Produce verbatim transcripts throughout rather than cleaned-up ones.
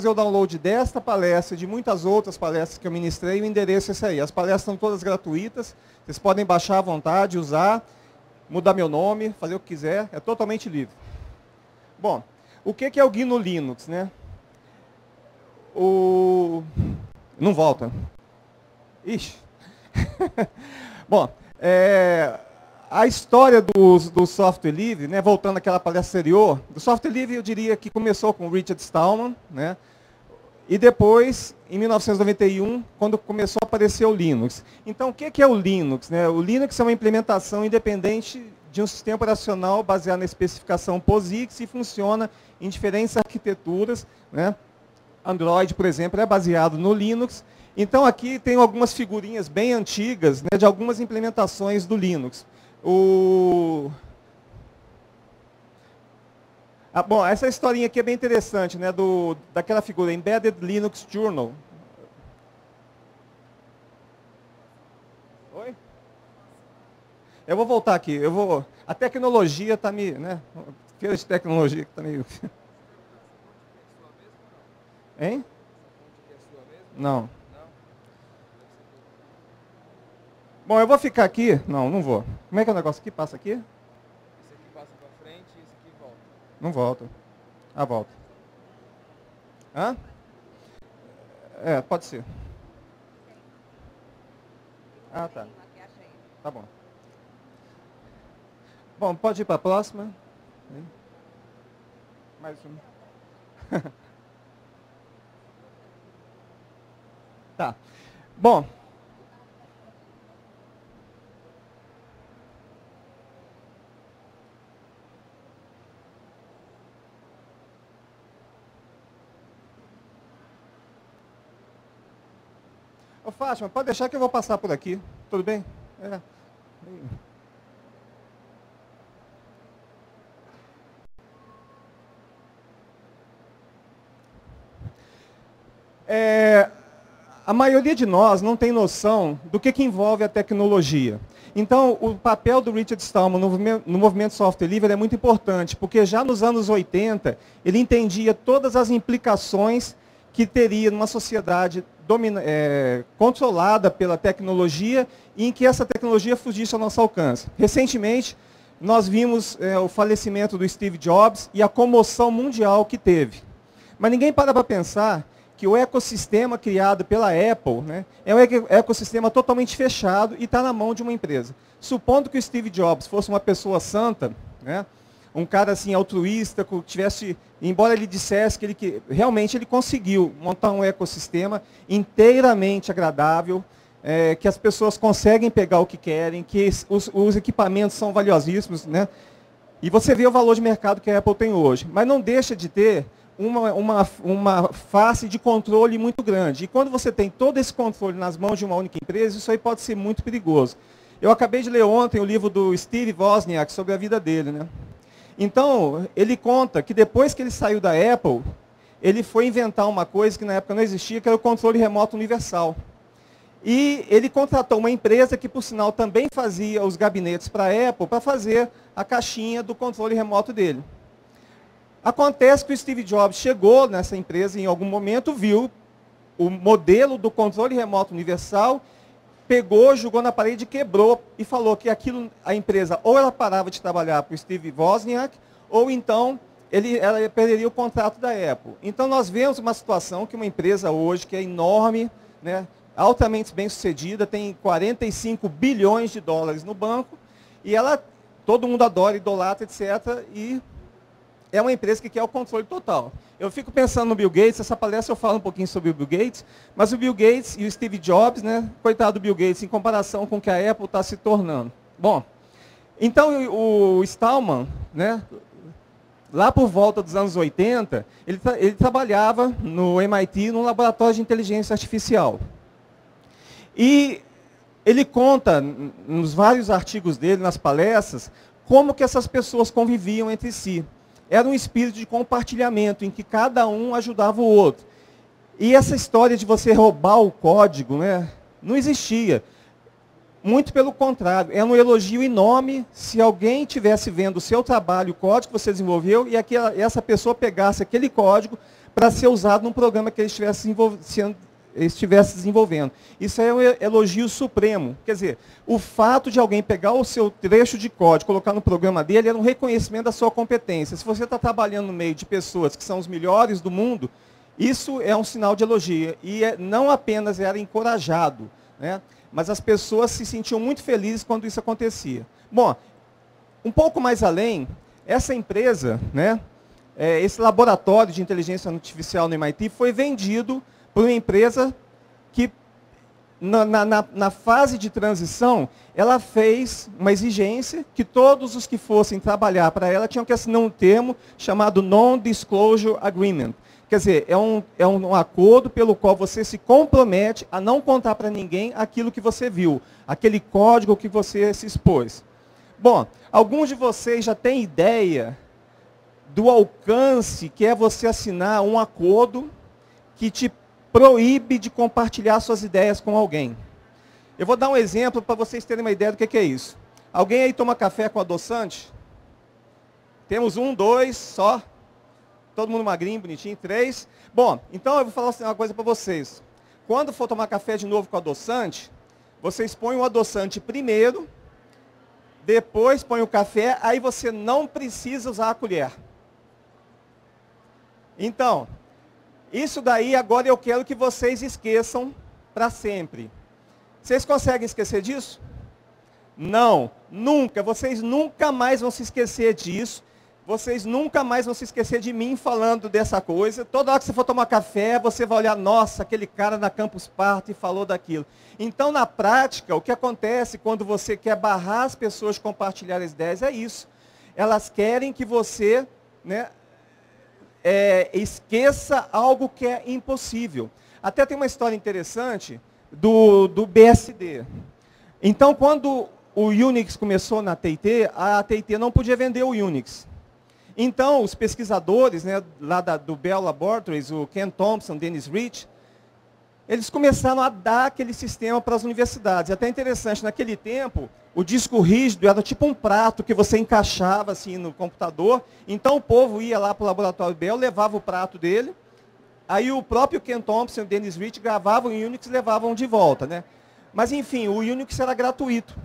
fazer o download desta palestra, de muitas outras palestras que eu ministrei, o endereço é esse aí. As palestras estão todas gratuitas, vocês podem baixar à vontade, usar, mudar meu nome, fazer o que quiser, é totalmente livre. Bom, o que é o G N U Linux, né? O... Não volta. Ixi. Bom, é... a história do, do software livre, né, voltando àquela palestra anterior, do software livre eu diria que começou com Richard Stallman, né, e depois, em mil novecentos e noventa e um, quando começou a aparecer o Linux. Então, o que é o Linux? Né? O Linux é uma implementação independente de um sistema operacional baseado na especificação POSIX e funciona em diferentes arquiteturas. Né? Android, por exemplo, é baseado no Linux. Então, aqui tem algumas figurinhas bem antigas, né, de algumas implementações do Linux. O... Ah, bom, essa historinha aqui é bem interessante, né, do, daquela figura, Embedded Linux Journal. Oi? Eu vou voltar aqui, eu vou... A tecnologia está me... Né, feira de tecnologia que está meio... Hein? Não. Bom, eu vou ficar aqui. Não, não vou. Como é que é o negócio aqui? Passa aqui? Esse aqui passa para frente e esse aqui volta. Não volta. Ah, volta. Hã? É, pode ser. Ah, tá. Tá bom. Bom, pode ir para a próxima. Mais um. Tá. Bom. Ô, Fátima, pode deixar que eu vou passar por aqui. Tudo bem? É. É, a maioria de nós não tem noção do que, que envolve a tecnologia. Então, o papel do Richard Stallman no movimento, no movimento software livre é muito importante, porque já nos anos oitenta, ele entendia todas as implicações que teria numa sociedade domina, é, controlada pela tecnologia e em que essa tecnologia fugisse ao nosso alcance. Recentemente, nós vimos é, o falecimento do Steve Jobs e a comoção mundial que teve. Mas ninguém para para pensar que o ecossistema criado pela Apple, né, é um ecossistema totalmente fechado e está na mão de uma empresa. Supondo que o Steve Jobs fosse uma pessoa santa, né, um cara assim altruísta, que tivesse, embora ele dissesse que, ele, que realmente ele conseguiu montar um ecossistema inteiramente agradável, é, que as pessoas conseguem pegar o que querem, que os, os equipamentos são valiosíssimos, né, e você vê o valor de mercado que a Apple tem hoje, mas não deixa de ter Uma, uma, uma face de controle muito grande. E quando você tem todo esse controle nas mãos de uma única empresa, isso aí pode ser muito perigoso. Eu acabei de ler ontem o livro do Steve Wozniak sobre a vida dele, né? Então, ele conta que depois que ele saiu da Apple, ele foi inventar uma coisa que na época não existia, que era o controle remoto universal. E ele contratou uma empresa que, por sinal, também fazia os gabinetes para a Apple, para fazer a caixinha do controle remoto dele. Acontece que o Steve Jobs chegou nessa empresa em algum momento, viu o modelo do controle remoto universal, pegou, jogou na parede, quebrou e falou que aquilo, a empresa, ou ela parava de trabalhar para o Steve Wozniak, ou então ele, ela perderia o contrato da Apple. Então nós vemos uma situação que uma empresa hoje, que é enorme, né, altamente bem sucedida, tem quarenta e cinco bilhões de dólares no banco, e ela, todo mundo adora, idolatra, etcétera, e é uma empresa que quer o controle total. Eu fico pensando no Bill Gates, essa palestra eu falo um pouquinho sobre o Bill Gates, mas o Bill Gates e o Steve Jobs, né, coitado do Bill Gates, em comparação com o que a Apple está se tornando. Bom, então o Stallman, né, lá por volta dos anos oitenta, ele, ele trabalhava no M I T, num laboratório de inteligência artificial. E ele conta, nos vários artigos dele, nas palestras, como que essas pessoas conviviam entre si. Era um espírito de compartilhamento, em que cada um ajudava o outro. E essa história de você roubar o código, né, não existia. Muito pelo contrário, é um elogio enorme se alguém estivesse vendo o seu trabalho, o código que você desenvolveu, e aquela, essa pessoa pegasse aquele código para ser usado num programa que ele estivesse desenvolvendo. estivesse desenvolvendo. Isso é um elogio supremo. Quer dizer, o fato de alguém pegar o seu trecho de código, colocar no programa dele, era um reconhecimento da sua competência. Se você está trabalhando no meio de pessoas que são os melhores do mundo, isso é um sinal de elogio. E é, não apenas era encorajado, né, mas as pessoas se sentiam muito felizes quando isso acontecia. Bom, um pouco mais além, essa empresa, né, é, esse laboratório de inteligência artificial no M I T foi vendido por uma empresa que, na, na, na fase de transição, ela fez uma exigência que todos os que fossem trabalhar para ela tinham que assinar um termo chamado Non-Disclosure Agreement. Quer dizer, é um, é um acordo pelo qual você se compromete a não contar para ninguém aquilo que você viu, aquele código que você se expôs. Bom, alguns de vocês já têm ideia do alcance que é você assinar um acordo que te proíbe de compartilhar suas ideias com alguém. Eu vou dar um exemplo para vocês terem uma ideia do que, que é isso. Alguém aí toma café com adoçante? Temos um, dois, só. Todo mundo magrinho, bonitinho, três. Bom, então eu vou falar uma coisa para vocês. Quando for tomar café de novo com adoçante, vocês põem o adoçante primeiro, depois põem o café, aí você não precisa usar a colher. Então, isso daí agora eu quero que vocês esqueçam para sempre. Vocês conseguem esquecer disso? Não, nunca. Vocês nunca mais vão se esquecer disso. Vocês nunca mais vão se esquecer de mim falando dessa coisa. Toda hora que você for tomar café, você vai olhar, nossa, aquele cara na Campus Party falou daquilo. Então, na prática, o que acontece quando você quer barrar as pessoas de compartilhar as ideias é isso. Elas querem que você, né, É, esqueça algo que é impossível. Até tem uma história interessante do, do B S D. Então, quando o Unix começou na T I T, a T I T não podia vender o Unix. Então, os pesquisadores, né, lá da, do Bell Laboratories, o Ken Thompson, Dennis Rich, eles começaram a dar aquele sistema para as universidades. É até interessante, naquele tempo, o disco rígido era tipo um prato que você encaixava assim no computador. Então o povo ia lá para o laboratório Bell, levava o prato dele. Aí o próprio Ken Thompson e o Dennis Rich gravavam em Unix e levavam de volta, né? Mas enfim, o Unix era gratuito.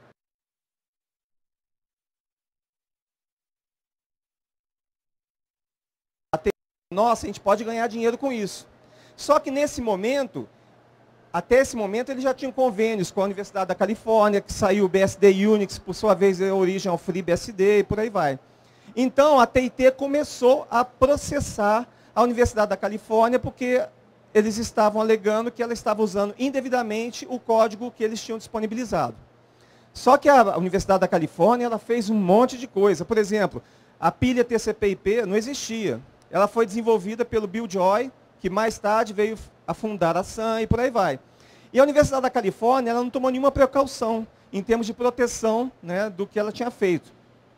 Nossa, a gente pode ganhar dinheiro com isso. Só que nesse momento, até esse momento, eles já tinham convênios com a Universidade da Califórnia, que saiu o B S D Unix, por sua vez, deu origem ao FreeBSD e por aí vai. Então, a T I T começou a processar a Universidade da Califórnia, porque eles estavam alegando que ela estava usando indevidamente o código que eles tinham disponibilizado. Só que a Universidade da Califórnia, ela fez um monte de coisa. Por exemplo, a pilha T C P I P não existia. Ela foi desenvolvida pelo Bill Joy, que mais tarde veio a fundar a Sun e por aí vai. E a Universidade da Califórnia, ela não tomou nenhuma precaução em termos de proteção, né, do que ela tinha feito.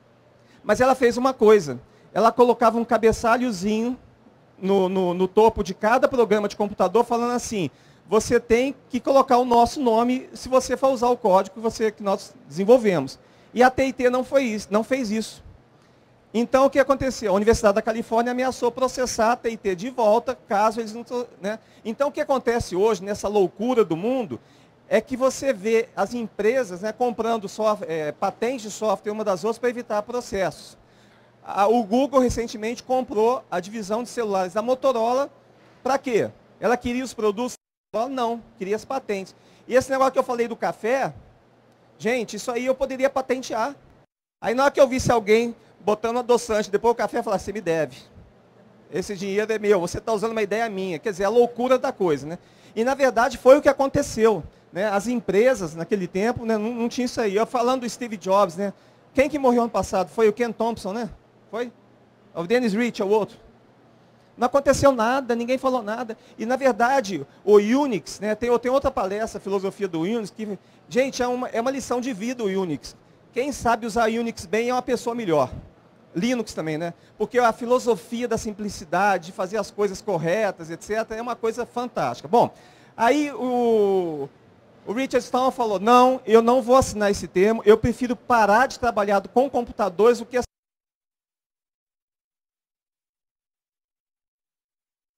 Mas ela fez uma coisa, ela colocava um cabeçalhozinho no, no, no topo de cada programa de computador, falando assim, você tem que colocar o nosso nome se você for usar o código que, você, que nós desenvolvemos. E a T I T não, foi isso, não fez isso. Então, o que aconteceu? A Universidade da Califórnia ameaçou processar a T I T de volta, caso eles não... Né? Então, o que acontece hoje, nessa loucura do mundo, é que você vê as empresas, né, comprando software, é, patentes de software uma das outras para evitar processos. A, o Google, recentemente, comprou a divisão de celulares da Motorola. Para quê? Ela queria os produtos da Motorola? Não, queria as patentes. E esse negócio que eu falei do café, gente, isso aí eu poderia patentear. Aí, na hora que eu visse alguém botando adoçante, depois o café, falar, você me deve. Esse dinheiro é meu, você está usando uma ideia minha. Quer dizer, a loucura da coisa, né? E, na verdade, foi o que aconteceu. Né? As empresas, naquele tempo, né, não, não tinha isso aí. Eu falando do Steve Jobs, né? Quem que morreu ano passado? Foi o Ken Thompson, né? Foi? O Dennis Rich, é o outro. Não aconteceu nada, ninguém falou nada. E, na verdade, o Unix, né, tem, tem outra palestra, Filosofia do Unix, que, gente, é uma, é uma lição de vida o Unix. Quem sabe usar Unix bem é uma pessoa melhor. Linux também, né? Porque a filosofia da simplicidade, de fazer as coisas corretas, etcétera, é uma coisa fantástica. Bom, aí o, o Richard Stallman falou, não, eu não vou assinar esse termo, eu prefiro parar de trabalhar com computadores do que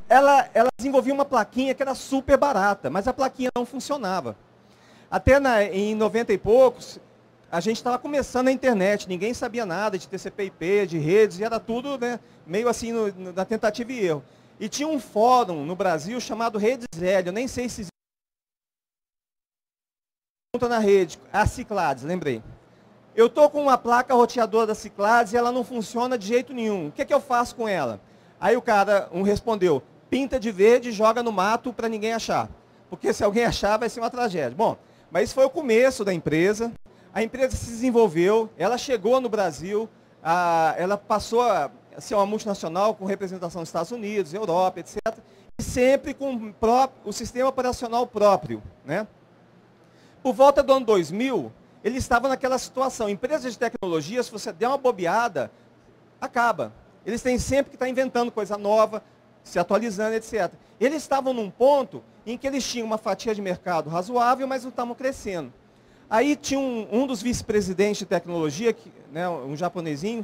ela, ela desenvolvia uma plaquinha que era super barata, mas a plaquinha não funcionava. Até na, em noventa e poucos, a gente estava começando a internet, ninguém sabia nada de T C P I P, de redes, e era tudo, né, meio assim no, no, na tentativa e erro. E tinha um fórum no Brasil chamado Redes Velho, eu nem sei se existe na rede, a Cyclades, lembrei. Eu estou com uma placa roteadora da Cyclades e ela não funciona de jeito nenhum. O que, é que eu faço com ela? Aí o cara, um respondeu, pinta de verde e joga no mato para ninguém achar. Porque se alguém achar, vai ser uma tragédia. Bom, mas isso foi o começo da empresa. A empresa se desenvolveu, ela chegou no Brasil, a, ela passou a ser uma multinacional com representação nos Estados Unidos, Europa, etcétera. E sempre com pró o sistema operacional próprio, né? Por volta do ano dois mil, ele estava naquela situação. Empresas de tecnologia, se você der uma bobeada, acaba. Eles têm sempre que estar inventando coisa nova, se atualizando, etcétera. Eles estavam num ponto em que eles tinham uma fatia de mercado razoável, mas não estavam crescendo. Aí tinha um, um dos vice-presidentes de tecnologia, que, né, um japonesinho,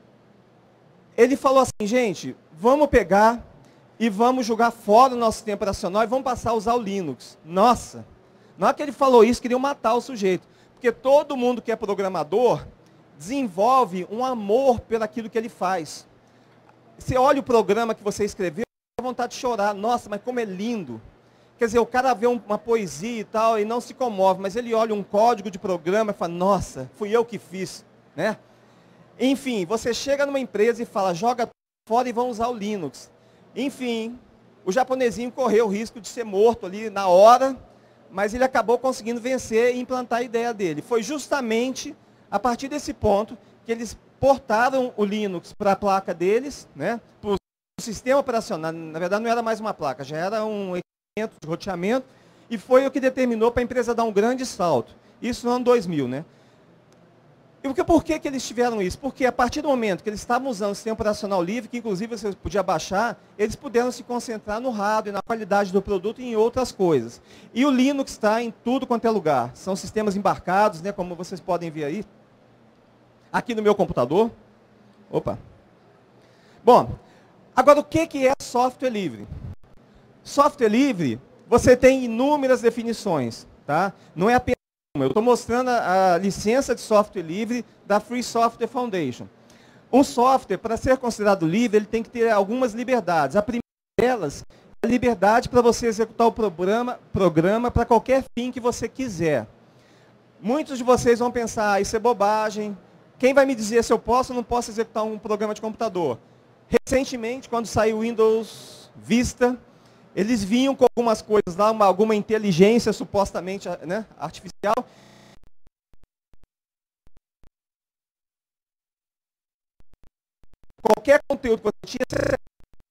ele falou assim, gente, vamos pegar e vamos jogar fora o nosso sistema operacional e vamos passar a usar o Linux. Nossa! Na hora que ele falou isso, queriam matar o sujeito. Porque todo mundo que é programador desenvolve um amor pelo aquilo que ele faz. Você olha o programa que você escreveu, dá vontade de chorar. Nossa, mas como é lindo. Quer dizer, o cara vê uma poesia e tal e não se comove, mas ele olha um código de programa e fala, nossa, fui eu que fiz, né? Enfim, você chega numa empresa e fala, joga fora e vão usar o Linux. Enfim, o japonesinho correu o risco de ser morto ali na hora, mas ele acabou conseguindo vencer e implantar a ideia dele. Foi justamente a partir desse ponto que eles portaram o Linux para a placa deles, né, para o sistema operacional. Na verdade, não era mais uma placa, já era um equipamento de roteamento, e foi o que determinou para a empresa dar um grande salto. Isso no ano dois mil, né? E por que, que eles tiveram isso? Porque a partir do momento que eles estavam usando o sistema operacional livre, que inclusive você podia baixar, eles puderam se concentrar no hardware, na qualidade do produto e em outras coisas. E o Linux está em tudo quanto é lugar. São sistemas embarcados, né, como vocês podem ver aí. Aqui no meu computador. Opa. Bom, agora o que, que é software livre? Software livre, você tem inúmeras definições, tá? Não é apenas uma. Eu estou mostrando a, a licença de software livre da Free Software Foundation. Um software, para ser considerado livre, ele tem que ter algumas liberdades. A primeira delas é a liberdade para você executar o programa, programa para qualquer fim que você quiser. Muitos de vocês vão pensar, ah, isso é bobagem. Quem vai me dizer se eu posso ou não posso executar um programa de computador? Recentemente, quando saiu o Windows Vista, eles vinham com algumas coisas lá, uma, alguma inteligência supostamente, né, artificial. Qualquer conteúdo que você tinha,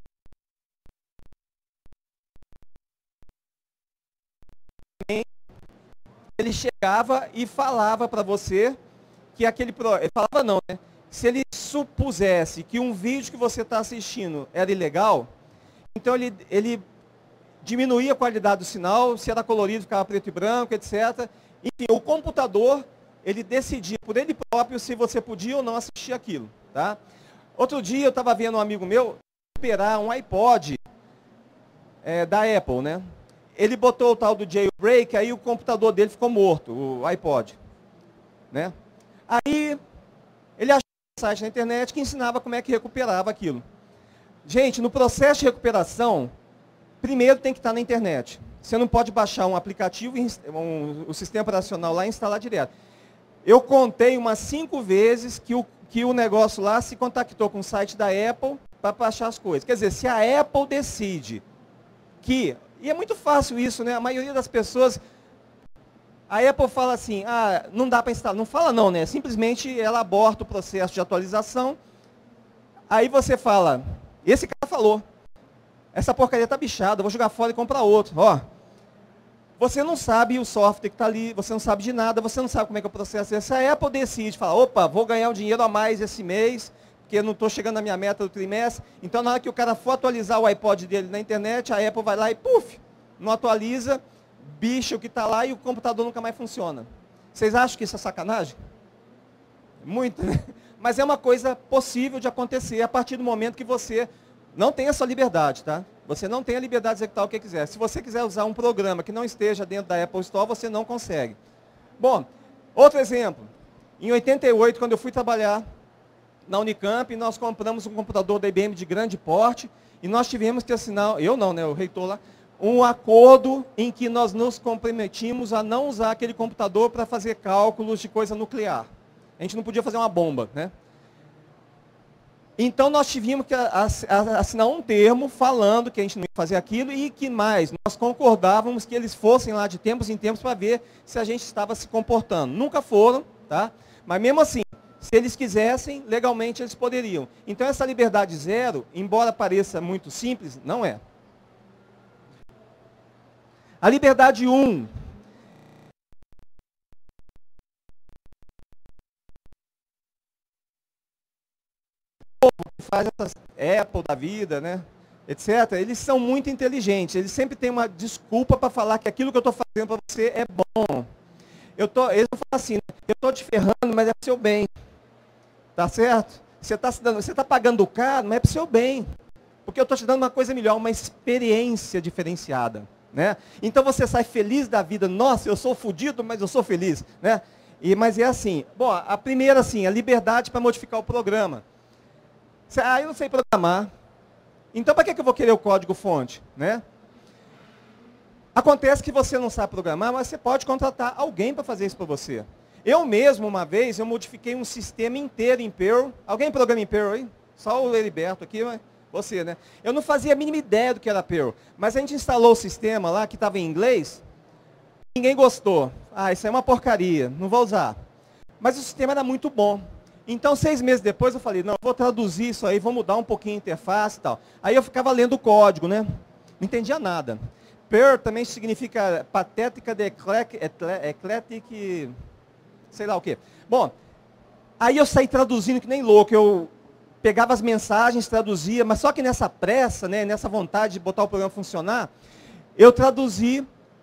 ele chegava e falava para você que aquele... Ele falava não, né? Se ele supusesse que um vídeo que você está assistindo era ilegal, então ele... ele diminuía a qualidade do sinal, se era colorido ficava preto e branco, etcétera. Enfim, o computador, ele decidia por ele próprio se você podia ou não assistir aquilo, tá? Outro dia eu estava vendo um amigo meu recuperar um iPod é, da Apple, né? Ele botou o tal do jailbreak, aí o computador dele ficou morto, o iPod, né? Aí ele achou um site na internet que ensinava como é que recuperava aquilo. Gente, no processo de recuperação, primeiro tem que estar na internet. Você não pode baixar um aplicativo, um, o sistema operacional lá e instalar direto. Eu contei umas cinco vezes que o, que o negócio lá se contactou com o site da Apple para baixar as coisas. Quer dizer, se a Apple decide que... E é muito fácil isso, né? A maioria das pessoas... A Apple fala assim, ah, não dá para instalar. Não fala não, né? Simplesmente ela aborta o processo de atualização. Aí você fala, esse cara falou. Essa porcaria está bichada, eu vou jogar fora e comprar outro. Ó, você não sabe o software que está ali, você não sabe de nada, você não sabe como é que é o processo. Se a Apple decide, fala, opa, vou ganhar um dinheiro a mais esse mês, porque eu não estou chegando na minha meta do trimestre, então na hora que o cara for atualizar o iPod dele na internet, a Apple vai lá e, puf, não atualiza, bicha o que está lá e o computador nunca mais funciona. Vocês acham que isso é sacanagem? Muito, né? Mas é uma coisa possível de acontecer a partir do momento que você... não tem essa liberdade, tá? Você não tem a liberdade de executar o que quiser. Se você quiser usar um programa que não esteja dentro da Apple Store, você não consegue. Bom, outro exemplo. Em oitenta e oito, quando eu fui trabalhar na Unicamp, nós compramos um computador da I B M de grande porte e nós tivemos que assinar, eu não, né, o reitor lá, um acordo em que nós nos comprometimos a não usar aquele computador para fazer cálculos de coisa nuclear. A gente não podia fazer uma bomba, né? Então nós tivemos que assinar um termo falando que a gente não ia fazer aquilo e que mais, nós concordávamos que eles fossem lá de tempos em tempos para ver se a gente estava se comportando. Nunca foram, tá? Mas mesmo assim, se eles quisessem, legalmente eles poderiam. Então essa liberdade zero, embora pareça muito simples, não é. A liberdade um. Que faz essas Apple da vida, né, etcétera, eles são muito inteligentes, eles sempre têm uma desculpa para falar que aquilo que eu estou fazendo para você é bom. Eu tô, eles falam assim, eu estou te ferrando, mas é para o seu bem. Tá certo? Você está você tá pagando caro, mas é para o seu bem. Porque eu estou te dando uma coisa melhor, uma experiência diferenciada. Né? Então você sai feliz da vida. Nossa, eu sou fodido, mas eu sou feliz. Né? E, mas é assim. Bom, a primeira, assim, a liberdade para modificar o programa. Ah, eu não sei programar. Então, para que que eu vou querer o código-fonte? Né? Acontece que você não sabe programar, mas você pode contratar alguém para fazer isso para você. Eu mesmo, uma vez, eu modifiquei um sistema inteiro em Perl. Alguém programa em Perl aí? Só o Heriberto aqui, mas você, né? Eu não fazia a mínima ideia do que era Perl. Mas a gente instalou o sistema lá, que estava em inglês. Ninguém gostou. Ah, isso é uma porcaria, não vou usar. Mas o sistema era muito bom. Então, seis meses depois, eu falei, não, vou traduzir isso aí, vou mudar um pouquinho a interface e tal. Aí eu ficava lendo o código, né? Não entendia nada. Perl também significa patética de eclectic, sei lá o quê. Bom, aí eu saí traduzindo que nem louco. Eu pegava as mensagens, traduzia, mas só que nessa pressa, né, nessa vontade de botar o programa funcionar, eu traduzi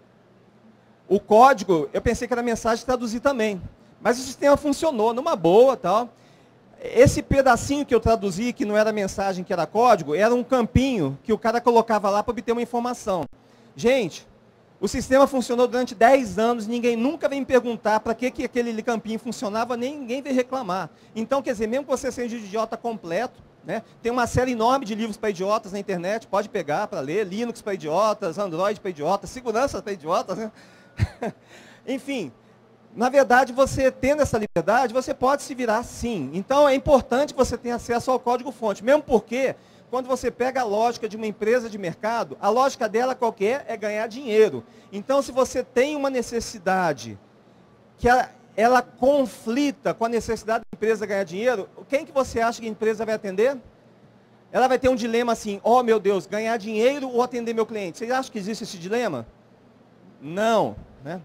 o código, eu pensei que era mensagem, traduzir também. Mas o sistema funcionou numa boa, tal. Esse pedacinho que eu traduzi, que não era mensagem, que era código, era um campinho que o cara colocava lá para obter uma informação. Gente, o sistema funcionou durante dez anos, ninguém nunca vem me perguntar para que, que aquele campinho funcionava, nem ninguém vem reclamar. Então, quer dizer, mesmo que você seja um idiota completo, né, tem uma série enorme de livros para idiotas na internet, pode pegar para ler, Linux para idiotas, Android para idiotas, segurança para idiotas, né? Enfim, na verdade, você tendo essa liberdade, você pode se virar sim. Então, é importante que você tenha acesso ao código-fonte, mesmo porque, quando você pega a lógica de uma empresa de mercado, a lógica dela qualquer é ganhar dinheiro. Então, se você tem uma necessidade que ela, ela conflita com a necessidade da empresa ganhar dinheiro, quem que você acha que a empresa vai atender? Ela vai ter um dilema assim, oh meu Deus, ganhar dinheiro ou atender meu cliente? Vocês acham que existe esse dilema? Não, né?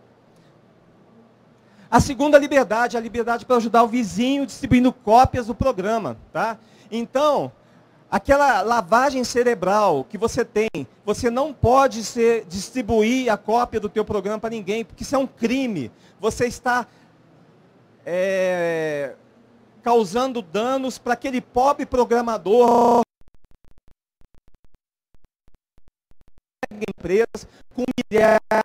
A segunda liberdade é a liberdade para ajudar o vizinho distribuindo cópias do programa, tá? Então, aquela lavagem cerebral que você tem, você não pode ser, distribuir a cópia do teu programa para ninguém, porque isso é um crime. Você está é, causando danos para aquele pobre programador, empresas com milhares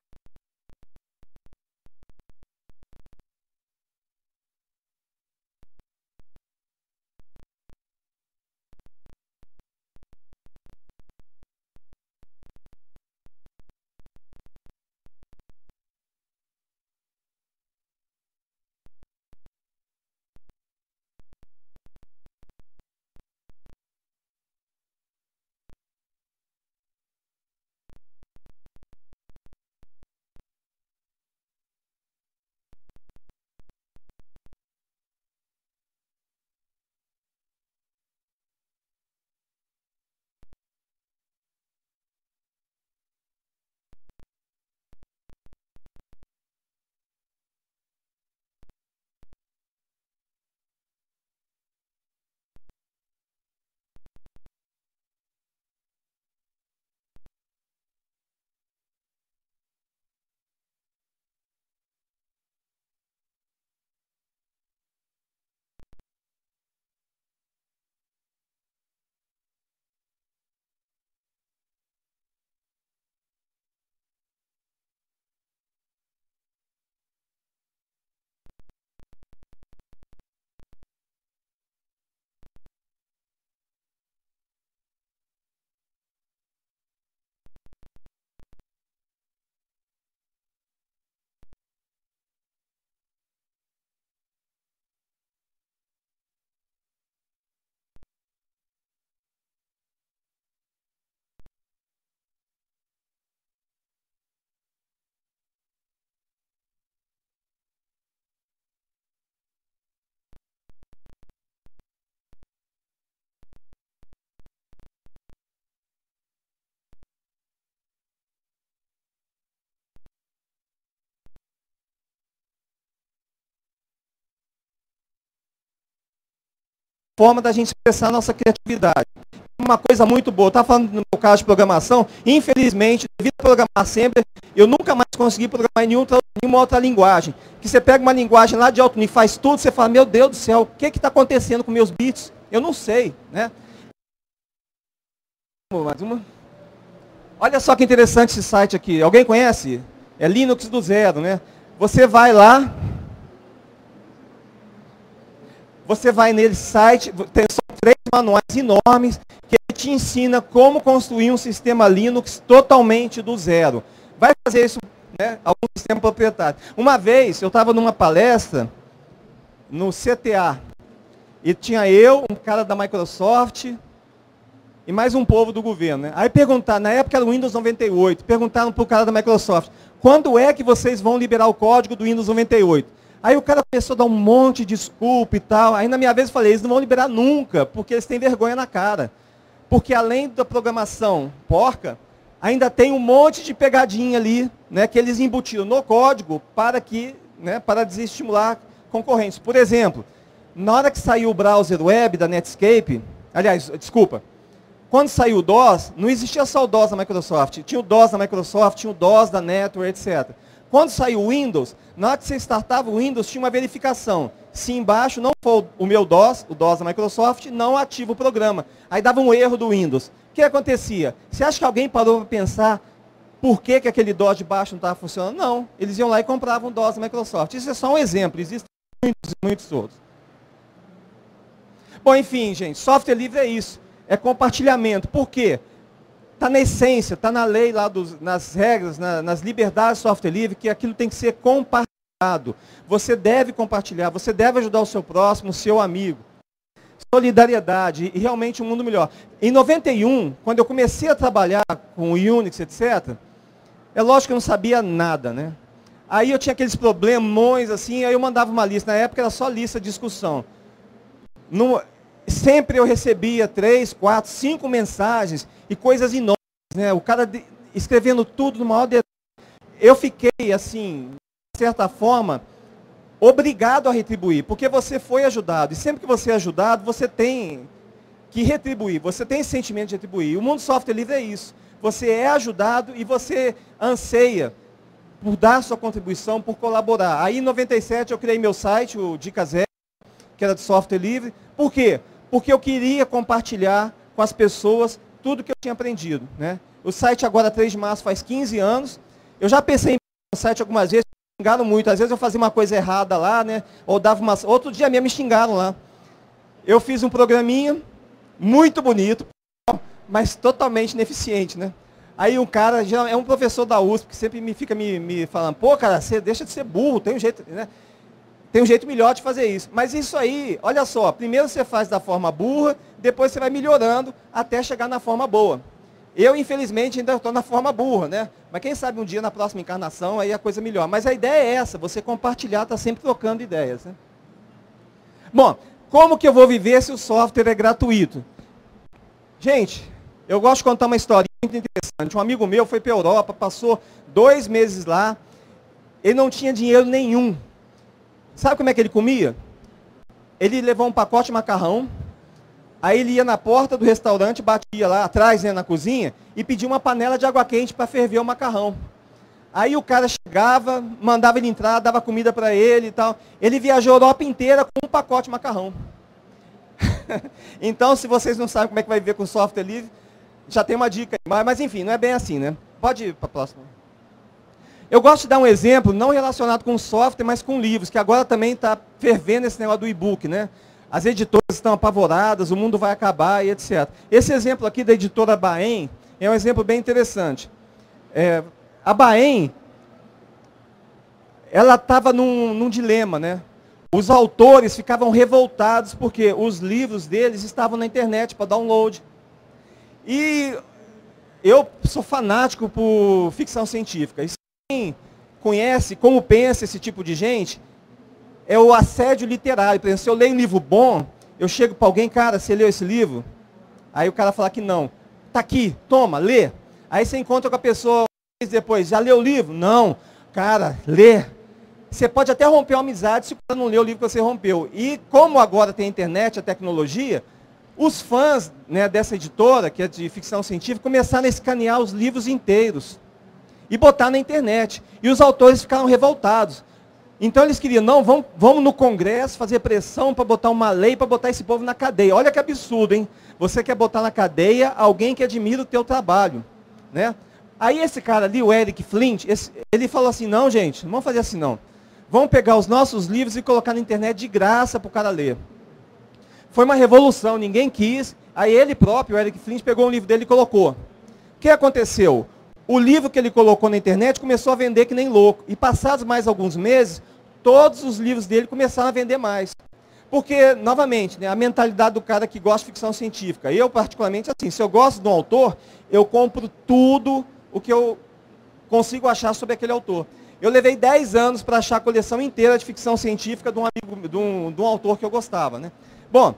forma da gente expressar a nossa criatividade. Uma coisa muito boa, eu estava falando no meu caso de programação, infelizmente, devido a programar Assembler, eu nunca mais consegui programar em nenhuma outra, nenhuma outra linguagem. Que você pega uma linguagem lá de alto nível, faz tudo, você fala, meu Deus do céu, o que está acontecendo com meus bits? Eu não sei, né? Mais uma. Olha só que interessante esse site aqui. Alguém conhece? É Linux do zero, né? Você vai lá, você vai nesse site, tem só três manuais enormes que ele te ensina como construir um sistema Linux totalmente do zero. Vai fazer isso, né, algum sistema proprietário. Uma vez, eu estava numa palestra no C T A, e tinha eu, um cara da Microsoft e mais um povo do governo, né? Aí perguntaram, na época era o Windows noventa e oito, perguntaram para o cara da Microsoft, quando é que vocês vão liberar o código do Windows noventa e oito? Aí o cara começou a dar um monte de desculpa e tal. Aí na minha vez eu falei, eles não vão liberar nunca, porque eles têm vergonha na cara. Porque além da programação porca, ainda tem um monte de pegadinha ali, né, que eles embutiram no código para, que, né, para desestimular concorrentes. Por exemplo, na hora que saiu o browser web da Netscape, aliás, desculpa, quando saiu o DOS, não existia só o DOS da Microsoft. Tinha o DOS da Microsoft, tinha o DOS da Network, etcétera. Quando saiu o Windows, na hora que você startava o Windows, tinha uma verificação. Se embaixo não for o meu DOS, o DOS da Microsoft, não ativa o programa. Aí dava um erro do Windows. O que acontecia? Você acha que alguém parou para pensar por que, que aquele DOS de baixo não estava funcionando? Não. Eles iam lá e compravam o DOS da Microsoft. Isso é só um exemplo. Existem muitos e muitos outros. Bom, enfim, gente, software livre é isso. É compartilhamento. Por quê? Está na essência, está na lei, lá dos, nas regras, na, nas liberdades do software livre, que aquilo tem que ser compartilhado. Você deve compartilhar, você deve ajudar o seu próximo, o seu amigo. Solidariedade e realmente um mundo melhor. Em noventa e um, quando eu comecei a trabalhar com o Unix, etcétera, é lógico que eu não sabia nada, né? Aí eu tinha aqueles problemões assim, aí eu mandava uma lista. Na época era só lista de discussão. No, sempre eu recebia três, quatro, cinco mensagens e coisas enormes, né? O cara de, escrevendo tudo no maior detalhe. Eu fiquei, assim, de certa forma, obrigado a retribuir, porque você foi ajudado. E sempre que você é ajudado, você tem que retribuir. Você tem esse sentimento de retribuir. E o mundo software livre é isso. Você é ajudado e você anseia por dar sua contribuição, por colaborar. Aí em noventa e sete eu criei meu site, o Dica Zero, que era de software livre. Por quê? Porque eu queria compartilhar com as pessoas tudo que eu tinha aprendido, né? O site agora, três de março, faz quinze anos. Eu já pensei no site algumas vezes, me xingaram muito. Às vezes eu fazia uma coisa errada lá, né? Ou dava uma... Outro dia mesmo me xingaram lá. Eu fiz um programinha muito bonito, mas totalmente ineficiente, né? Aí um cara, é um professor da U S P, que sempre me fica me, me falando, pô, cara, você deixa de ser burro, tem um jeito, né? Tem um jeito melhor de fazer isso. Mas isso aí, olha só, primeiro você faz da forma burra, depois você vai melhorando até chegar na forma boa. Eu, infelizmente, ainda estou na forma burra, né? Mas quem sabe um dia, na próxima encarnação, aí a coisa melhor. Mas a ideia é essa, você compartilhar, está sempre trocando ideias, né? Bom, como que eu vou viver se o software é gratuito? Gente, eu gosto de contar uma história muito interessante. Um amigo meu foi para a Europa, passou dois meses lá, ele não tinha dinheiro nenhum. Sabe como é que ele comia? Ele levou um pacote de macarrão, aí ele ia na porta do restaurante, batia lá atrás, né, na cozinha, e pedia uma panela de água quente para ferver o macarrão. Aí o cara chegava, mandava ele entrar, dava comida para ele e tal. Ele viajou a Europa inteira com um pacote de macarrão. Então, se vocês não sabem como é que vai viver com software livre, já tem uma dica. Mas, mas enfim, não é bem assim, né? Pode ir para a próxima. Eu gosto de dar um exemplo, não relacionado com software, mas com livros, que agora também está fervendo esse negócio do e-book, né? As editoras estão apavoradas, o mundo vai acabar e etcétera. Esse exemplo aqui da editora Baen é um exemplo bem interessante. É, a Baen, ela estava num, num dilema, né? Os autores ficavam revoltados porque os livros deles estavam na internet para download. E eu sou fanático por ficção científica. E quem conhece como pensa esse tipo de gente é o assédio literário. Por exemplo, se eu leio um livro bom, eu chego para alguém, cara, você leu esse livro? Aí o cara fala que não. Tá aqui, toma, lê. Aí você encontra com a pessoa depois, já leu o livro? Não. Cara, lê. você pode até romper uma amizade se o cara não lê o livro que você rompeu. E como agora tem a internet, a tecnologia, os fãs, né, dessa editora, que é de ficção científica, começaram a escanear os livros inteiros e botar na internet. E os autores ficaram revoltados. Então eles queriam, não, vamos, vamos no Congresso fazer pressão para botar uma lei, para botar esse povo na cadeia. Olha que absurdo, hein? Você quer botar na cadeia alguém que admira o teu trabalho, né? Aí esse cara ali, o Eric Flint, esse, ele falou assim, não, gente, não vamos fazer assim não. Vamos pegar os nossos livros e colocar na internet de graça para o cara ler. Foi uma revolução, ninguém quis. Aí ele próprio, o Eric Flint, pegou um livro dele e colocou. O que aconteceu? O livro que ele colocou na internet começou a vender que nem louco. E passados mais alguns meses, todos os livros dele começaram a vender mais. Porque, novamente, né, a mentalidade do cara que gosta de ficção científica. Eu, particularmente, assim, se eu gosto de um autor, eu compro tudo o que eu consigo achar sobre aquele autor. Eu levei dez anos para achar a coleção inteira de ficção científica de um, amigo, de um, de um autor que eu gostava, né? Bom,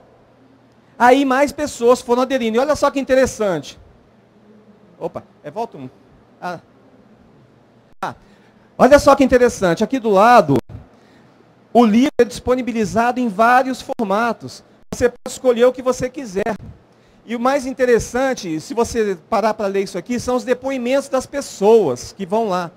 aí mais pessoas foram aderindo. E olha só que interessante. Opa, é volta um. Ah. Ah, olha só que interessante, aqui do lado, o livro é disponibilizado em vários formatos. Você pode escolher o que você quiser. E o mais interessante, se você parar para ler isso aqui, são os depoimentos das pessoas que vão lá.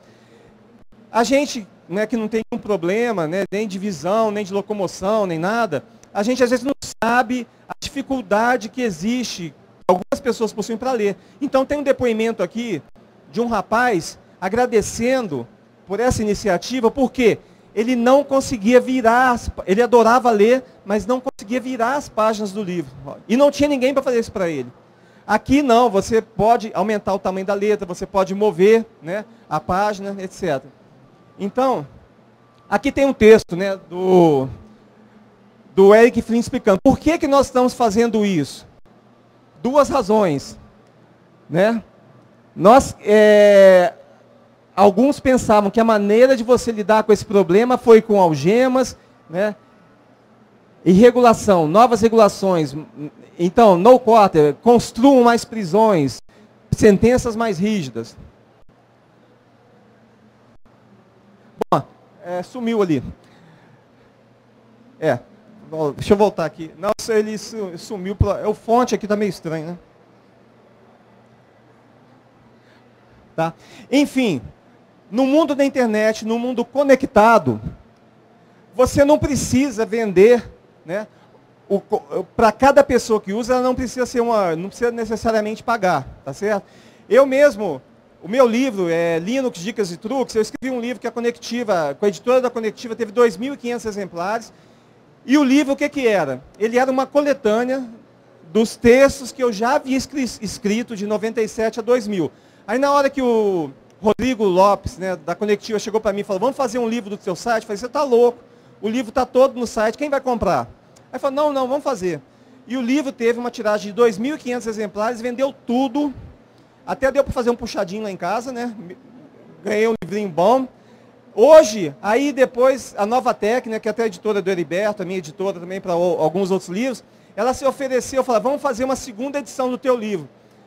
A gente, né, que não tem nenhum problema, né, nem de visão, nem de locomoção, nem nada, a gente às vezes não sabe a dificuldade que existe, algumas pessoas possuem para ler. Então tem um depoimento aqui de um rapaz agradecendo por essa iniciativa, porque ele não conseguia virar, ele adorava ler, mas não conseguia virar as páginas do livro. E não tinha ninguém para fazer isso para ele. Aqui não, você pode aumentar o tamanho da letra, você pode mover, né, a página, etcétera. Então, aqui tem um texto, né, do, do Eric Flint explicando. Por que que nós estamos fazendo isso? Duas razões, né? Nós, é, alguns pensavam que a maneira de você lidar com esse problema foi com algemas, né? E regulação, novas regulações. Então, no quarter, construam mais prisões, sentenças mais rígidas. Bom, é, sumiu ali. É, deixa eu voltar aqui. Nossa, ele sumiu. Pra, o fonte aqui está meio estranho, né? Tá? Enfim, no mundo da internet, no mundo conectado, você não precisa vender, né? Para cada pessoa que usa, ela não precisa ser uma, não precisa necessariamente pagar, tá certo? Eu mesmo, o meu livro é Linux, Dicas e Truques. Eu escrevi um livro que a Conectiva, com a editora da Conectiva, teve dois mil e quinhentos exemplares. E o livro, o que que era? Ele era uma coletânea dos textos que eu já havia escrito de noventa e sete a dois mil. Aí na hora que o Rodrigo Lopes, né, da Conectiva, chegou para mim e falou, vamos fazer um livro do seu site? Eu falei, você está louco, o livro está todo no site, quem vai comprar? Aí falou, não, não, vamos fazer. E o livro teve uma tiragem de dois mil e quinhentos exemplares, vendeu tudo, até deu para fazer um puxadinho lá em casa, né? Ganhei um livrinho bom. Hoje, aí depois, a Nova Tech, né, que é até a editora do Heriberto, a minha editora também para alguns outros livros, ela se ofereceu, falou, vamos fazer uma segunda edição do teu livro.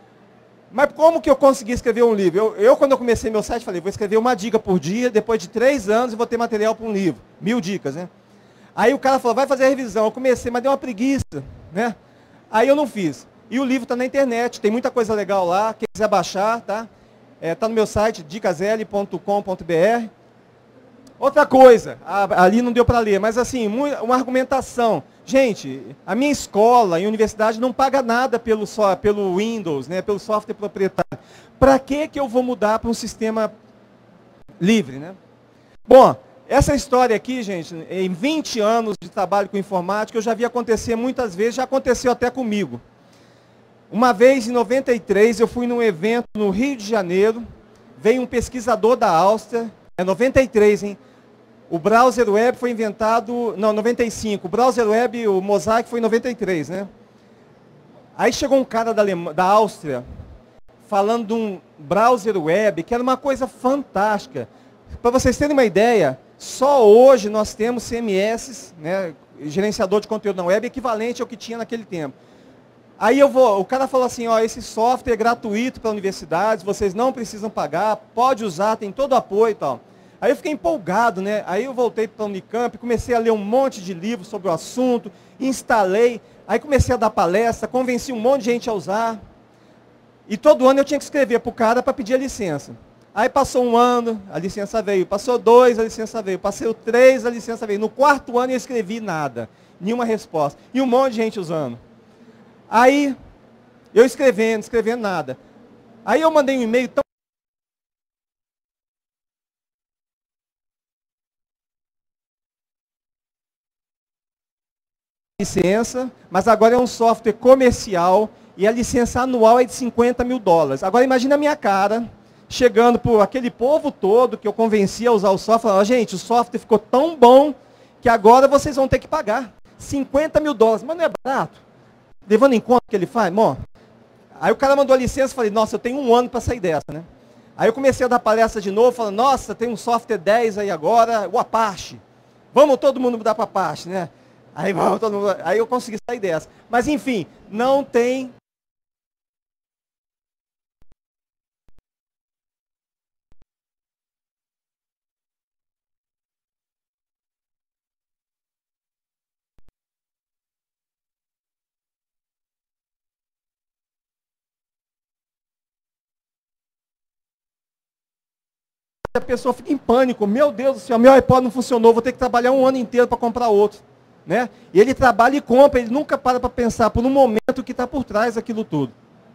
Mas como que eu consegui escrever um livro? Eu, eu, quando eu comecei meu site, falei, vou escrever uma dica por dia, depois de três anos eu vou ter material para um livro. Mil dicas, né? Aí o cara falou, vai fazer a revisão. Eu comecei, mas deu uma preguiça, né? Aí eu não fiz. E o livro está na internet, tem muita coisa legal lá, quem quiser baixar, tá? É, tá no meu site, dicas l ponto com ponto br. Outra coisa, a, ali não deu para ler, mas assim, uma argumentação. Gente, a minha escola e universidade não paga nada pelo, só, pelo Windows, né, pelo software proprietário. Para que que eu vou mudar para um sistema livre, né? Bom, essa história aqui, gente, em vinte anos de trabalho com informática, eu já vi acontecer muitas vezes, já aconteceu até comigo. Uma vez, em noventa e três, eu fui num evento no Rio de Janeiro, veio um pesquisador da Áustria, é noventa e três, hein? O browser web foi inventado, não, noventa e cinco. O browser web, o Mosaic, foi em noventa e três, né? Aí chegou um cara da, Alema, da Áustria, falando de um browser web, que era uma coisa fantástica. Para vocês terem uma ideia, só hoje nós temos C M S, né, gerenciador de conteúdo na web, equivalente ao que tinha naquele tempo. Aí eu vou, o cara falou assim, ó, esse software é gratuito para universidades, vocês não precisam pagar, pode usar, tem todo o apoio e tal. Aí eu fiquei empolgado, né? Aí eu voltei para a Unicamp, comecei a ler um monte de livros sobre o assunto, instalei, aí comecei a dar palestra, convenci um monte de gente a usar. E todo ano eu tinha que escrever para o cara para pedir a licença. Aí passou um ano, a licença veio. Passou dois, a licença veio. Passou três, a licença veio. No quarto ano eu escrevi nada, nenhuma resposta. E um monte de gente usando. Aí, eu escrevendo, escrevendo nada. Aí eu mandei um e-mail tão... licença, mas agora é um software comercial e a licença anual é de cinquenta mil dólares. Agora imagina a minha cara, chegando por aquele povo todo que eu convenci a usar o software, falando, gente, o software ficou tão bom que agora vocês vão ter que pagar cinquenta mil dólares, mas não é barato? Levando em conta o que ele faz, bom. Aí o cara mandou a licença e falei, nossa, eu tenho um ano para sair dessa, né? Aí eu comecei a dar palestra de novo, falando, nossa, tem um software dez aí agora, o Apache. Vamos todo mundo mudar para Apache, né? Aí, vamos, todo mundo... aí eu consegui sair dessa. Mas enfim, não tem... A pessoa fica em pânico, meu Deus do céu, meu iPod não funcionou, vou ter que trabalhar um ano inteiro para comprar outro. Né? E ele trabalha e compra, ele nunca para para pensar por um momento que está por trás daquilo tudo.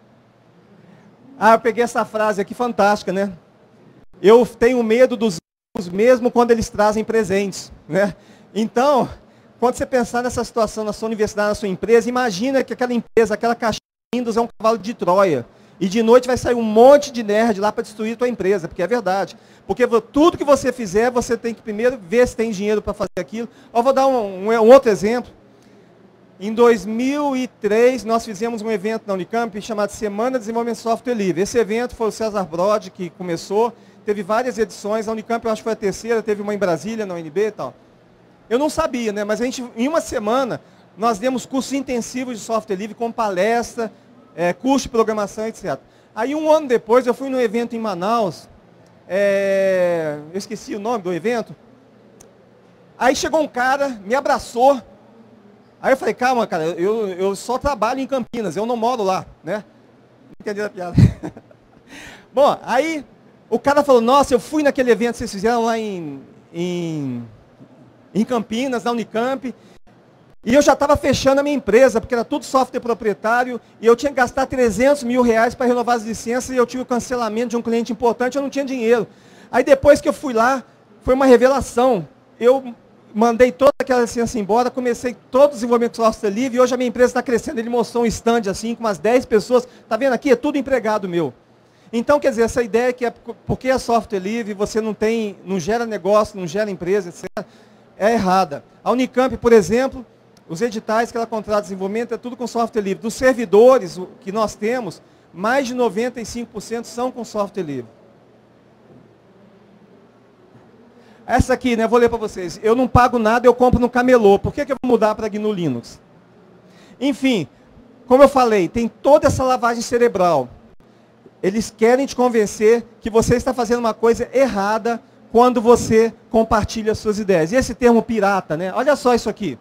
Ah, eu peguei essa frase aqui fantástica, né? Eu tenho medo dos ricos mesmo quando eles trazem presentes. Né? Então, quando você pensar nessa situação na sua universidade, na sua empresa, imagina que aquela empresa, aquela caixa de Windows é um cavalo de Troia. E de noite vai sair um monte de nerd lá para destruir a tua empresa, porque é verdade. Porque tudo que você fizer, você tem que primeiro ver se tem dinheiro para fazer aquilo. Eu vou dar um, um, um outro exemplo. Em dois mil e três, nós fizemos um evento na Unicamp chamado Semana de Desenvolvimento de Software Livre. Esse evento foi o César Brod que começou, teve várias edições. A Unicamp, eu acho que foi a terceira, teve uma em Brasília, na U N B e tal. Eu não sabia, né? Mas a gente, em uma semana, nós demos cursos intensivos de software livre com palestra, É, curso de programação, etcétera. Aí um ano depois eu fui num evento em Manaus, é, eu esqueci o nome do evento, aí chegou um cara, me abraçou, aí eu falei, calma cara, eu, eu só trabalho em Campinas, eu não moro lá, né? Entenderam a piada? Bom, aí o cara falou, nossa, eu fui naquele evento que vocês fizeram lá em, em, em Campinas, na Unicamp, e eu já estava fechando a minha empresa, porque era tudo software proprietário, e eu tinha que gastar trezentos mil reais para renovar as licenças, e eu tive o cancelamento de um cliente importante, eu não tinha dinheiro. Aí depois que eu fui lá, foi uma revelação. Eu mandei toda aquela licença embora, comecei todo o desenvolvimento de software livre, e hoje a minha empresa está crescendo. Ele mostrou um stand assim, com umas dez pessoas, está vendo aqui? É tudo empregado meu. Então, quer dizer, essa ideia que é porque é software livre, você não tem, não gera negócio, não gera empresa, etcétera, é errada. A Unicamp, por exemplo, os editais que ela contrata desenvolvimento é tudo com software livre. Dos servidores que nós temos, mais de noventa e cinco por cento são com software livre. Essa aqui, né, vou ler para vocês. Eu não pago nada, eu compro no camelô. Por que, que eu vou mudar para G N U Linux? Enfim, como eu falei, tem toda essa lavagem cerebral. Eles querem te convencer que você está fazendo uma coisa errada quando você compartilha as suas ideias. E esse termo pirata, né? Olha só isso aqui.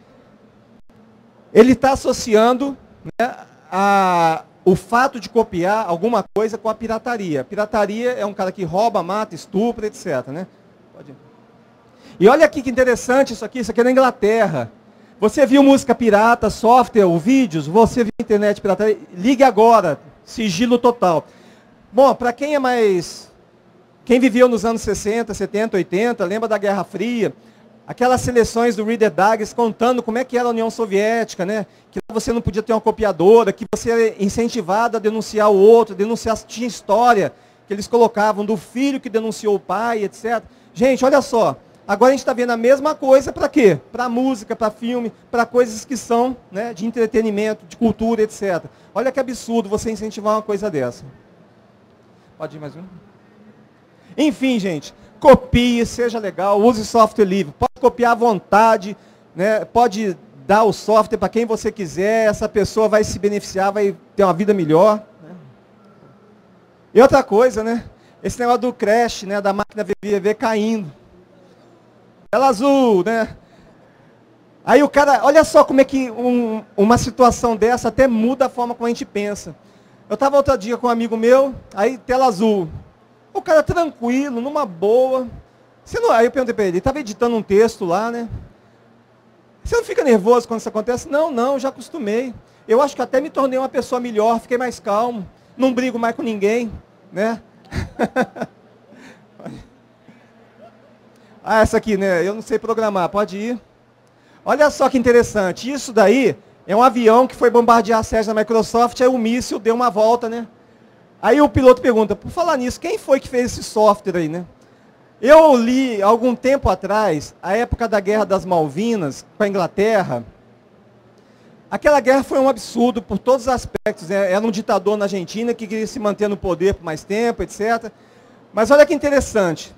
Ele está associando, né, a, o fato de copiar alguma coisa com a pirataria. Pirataria é um cara que rouba, mata, estupra, etcétera. Né? Pode ir. E olha aqui que interessante isso aqui, isso aqui é na Inglaterra. Você viu música pirata, software ou vídeos, você viu internet pirata, ligue agora, sigilo total. Bom, para quem é mais... Quem viveu nos anos sessenta, setenta, oitenta, lembra da Guerra Fria, aquelas seleções do Reader Digest contando como é que era a União Soviética, né? Que você não podia ter uma copiadora, que você era incentivado a denunciar o outro, denunciar, tinha história que eles colocavam do filho que denunciou o pai, etcétera. Gente, olha só, agora a gente está vendo a mesma coisa para quê? Para música, para filme, para coisas que são, né, de entretenimento, de cultura, etcétera. Olha que absurdo você incentivar uma coisa dessa. Pode ir mais um? Enfim, gente, copie, seja legal, use software livre. Pode copiar à vontade, né? Pode dar o software para quem você quiser, essa pessoa vai se beneficiar, vai ter uma vida melhor. Né? E outra coisa, né? esse negócio do crash, né, da máquina V V V caindo. Tela azul, né? Aí o cara, olha só como é que um, uma situação dessa até muda a forma como a gente pensa. Eu estava outro dia com um amigo meu, aí tela azul. O cara tranquilo, numa boa. Você não, aí eu perguntei para ele, ele estava editando um texto lá, né? Você não fica nervoso quando isso acontece? Não, não, já acostumei. Eu acho que até me tornei uma pessoa melhor, fiquei mais calmo, não brigo mais com ninguém, né? Ah, essa aqui, né? Eu não sei programar, pode ir. Olha só que interessante, isso daí é um avião que foi bombardear a sede da Microsoft, aí o míssil deu uma volta, né? Aí o piloto pergunta, por falar nisso, quem foi que fez esse software aí, né? Eu li, algum tempo atrás, a época da Guerra das Malvinas, com a Inglaterra. Aquela guerra foi um absurdo por todos os aspectos, né? Era um ditador na Argentina que queria se manter no poder por mais tempo, etcétera. Mas olha que interessante.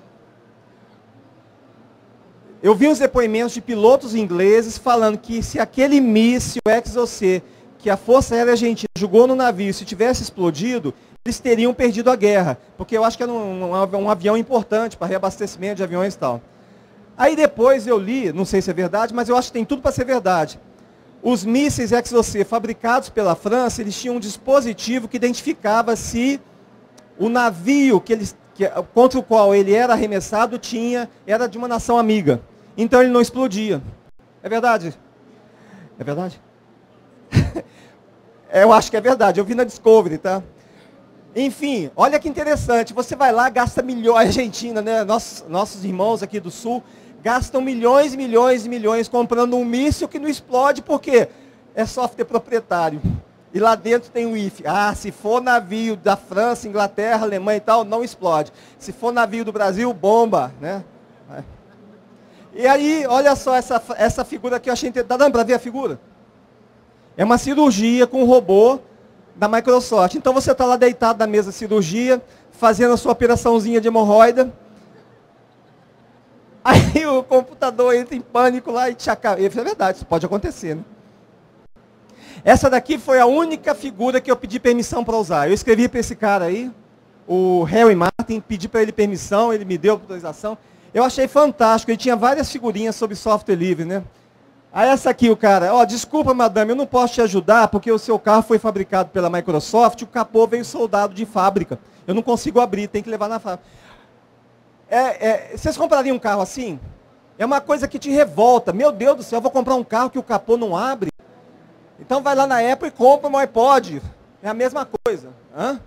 Eu vi uns depoimentos de pilotos ingleses falando que se aquele míssil X O C que a Força Aérea Argentina jogou no navio, se tivesse explodido, eles teriam perdido a guerra. Porque eu acho que era um, um, um avião importante para reabastecimento de aviões e tal. Aí depois eu li, não sei se é verdade, mas eu acho que tem tudo para ser verdade. Os mísseis X O C fabricados pela França, eles tinham um dispositivo que identificava se o navio que eles, que, contra o qual ele era arremessado tinha, era de uma nação amiga. Então ele não explodia. É verdade? É verdade? Eu acho que é verdade, eu vi na Discovery, tá? Enfim, olha que interessante, você vai lá, gasta milhões, Argentina, né? Nossos, nossos irmãos aqui do Sul, gastam milhões e milhões e milhões comprando um míssil que não explode, porque é software proprietário. E lá dentro tem o I F. Ah, se for navio da França, Inglaterra, Alemanha e tal, não explode. Se for navio do Brasil, bomba, né? E aí, olha só essa, essa figura que eu achei interessante. Tá dando para ver a figura? É uma cirurgia com um robô da Microsoft. Então você está lá deitado na mesa de cirurgia, fazendo a sua operaçãozinha de hemorroida. Aí o computador entra em pânico lá e te acaba. É verdade, isso pode acontecer, né? Essa daqui foi a única figura que eu pedi permissão para usar. Eu escrevi para esse cara aí, o Harry Martin, pedi para ele permissão, ele me deu autorização. Eu achei fantástico, ele tinha várias figurinhas sobre software livre, né? Aí essa aqui, o cara, ó, oh, desculpa, madame, eu não posso te ajudar porque o seu carro foi fabricado pela Microsoft, o capô veio soldado de fábrica. Eu não consigo abrir, tem que levar na fábrica. É, é, vocês comprariam um carro assim? É uma coisa que te revolta. Meu Deus do céu, eu vou comprar um carro que o capô não abre? Então vai lá na Apple e compra um iPod. É a mesma coisa. Hã?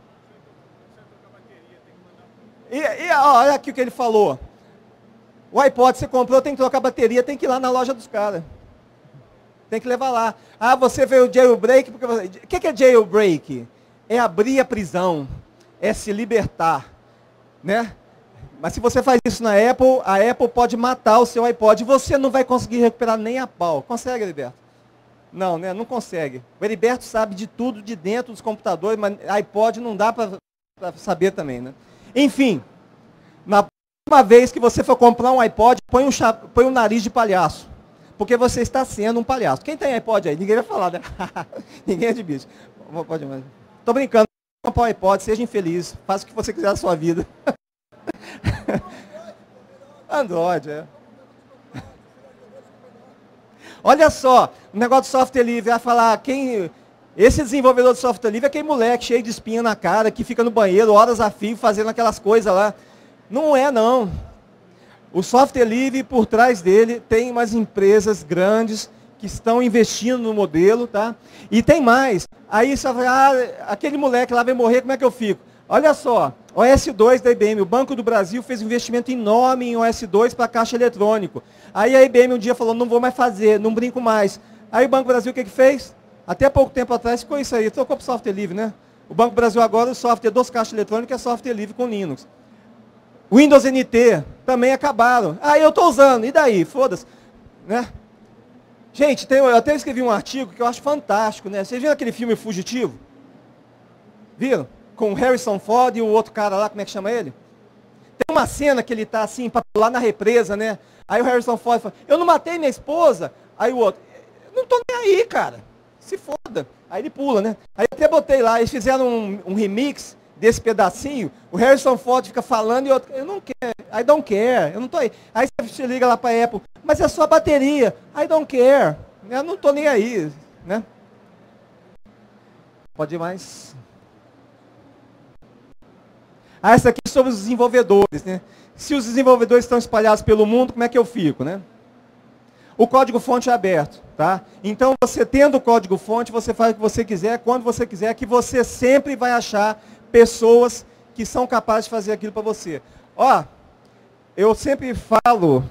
E, e ó, olha aqui o que ele falou. O iPod você comprou, tem que trocar a bateria, tem que ir lá na loja dos caras. Tem que levar lá. Ah, você veio o jailbreak, porque você... O que é jailbreak? É abrir a prisão, é se libertar, né? Mas se você faz isso na Apple, a Apple pode matar o seu iPod e você não vai conseguir recuperar nem a pau. Consegue, Heriberto? Não, né? Não consegue. O Heriberto sabe de tudo de dentro dos computadores, mas iPod não dá para saber também, né? Enfim, na próxima vez que você for comprar um iPod, põe um, cha... põe um nariz de palhaço. Porque você está sendo um palhaço. Quem tem iPod aí? Ninguém vai falar, né? Ninguém é de bicho. Pode mais. Tô brincando. Comprar um iPod, seja infeliz. Faça o que você quiser da sua vida. Android, é. Olha só, o negócio de software livre, vai falar, quem, esse desenvolvedor de software livre é aquele moleque cheio de espinha na cara, que fica no banheiro horas a fio fazendo aquelas coisas lá. Não é, não. O software livre, por trás dele, tem umas empresas grandes que estão investindo no modelo, tá? E tem mais. Aí você vai falar, ah, aquele moleque lá vai morrer, como é que eu fico? Olha só, O S dois da I B M, o Banco do Brasil fez um investimento enorme em O S dois para caixa eletrônico. Aí a I B M um dia falou, não vou mais fazer, não brinco mais. Aí o Banco do Brasil o que que fez? Até pouco tempo atrás ficou isso aí, trocou para o software livre, né? O Banco do Brasil agora, o software dos caixas eletrônicos é software livre com Linux. Windows N T também acabaram. Ah, eu estou usando, e daí? Foda-se. Né? Gente, tem, eu até escrevi um artigo que eu acho fantástico, né? Vocês viram aquele filme Fugitivo? Viram? Com o Harrison Ford e o outro cara lá, como é que chama ele? Tem uma cena que ele está assim, para pular na represa, né? Aí o Harrison Ford fala, eu não matei minha esposa. Aí o outro, não tô nem aí, cara. Se foda. Aí ele pula, né? Aí eu até botei lá, eles fizeram um, um remix desse pedacinho, o Harrison Ford fica falando e outro, eu não quero, I don't care, eu não tô aí. Aí você liga lá para a Apple, mas é só a bateria, I don't care, eu não tô nem aí, né? Pode ir mais. Ah, essa aqui é sobre os desenvolvedores, né? Se os desenvolvedores estão espalhados pelo mundo, como é que eu fico, né? O código-fonte é aberto, tá? Então, você tendo o código-fonte, você faz o que você quiser, quando você quiser, que você sempre vai achar pessoas que são capazes de fazer aquilo para você. Ó, eu sempre falo,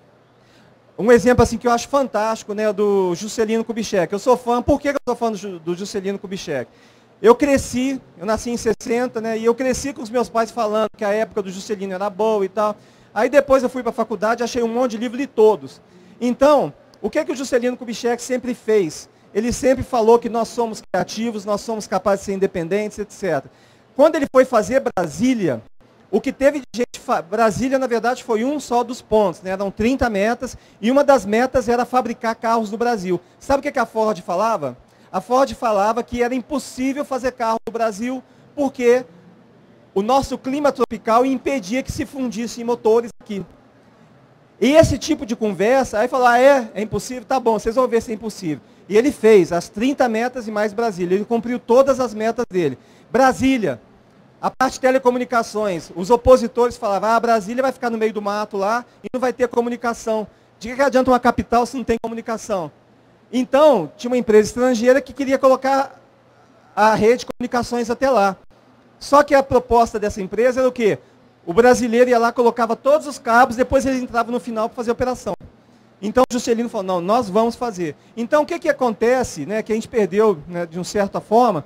um exemplo assim que eu acho fantástico, né, do Juscelino Kubitschek. Eu sou fã, por que eu sou fã do, do Juscelino Kubitschek? Eu cresci, eu nasci em sessenta, né, e eu cresci com os meus pais falando que a época do Juscelino era boa e tal. Aí depois eu fui para a faculdade, achei um monte de livro, li todos. Então, o que é que o Juscelino Kubitschek sempre fez? Ele sempre falou que nós somos criativos, nós somos capazes de ser independentes, etcétera. Quando ele foi fazer Brasília, o que teve de gente... Brasília, na verdade, foi um só dos pontos, né? Eram trinta metas, e uma das metas era fabricar carros no Brasil. Sabe o que, que a Ford falava? A Ford falava que era impossível fazer carro no Brasil, porque o nosso clima tropical impedia que se fundissem motores aqui. E esse tipo de conversa, aí falou, ah, é? É impossível? Tá bom, vocês vão ver se é impossível. E ele fez as trinta metas e mais Brasília. Ele cumpriu todas as metas dele. Brasília, a parte de telecomunicações, os opositores falavam, ah, Brasília vai ficar no meio do mato lá e não vai ter comunicação. De que adianta uma capital se não tem comunicação? Então, tinha uma empresa estrangeira que queria colocar a rede de comunicações até lá. Só que a proposta dessa empresa era o quê? O brasileiro ia lá, colocava todos os cabos, depois ele entrava no final para fazer a operação. Então o Juscelino falou, não, nós vamos fazer. Então o que, que acontece, né, que a gente perdeu, né, de uma certa forma,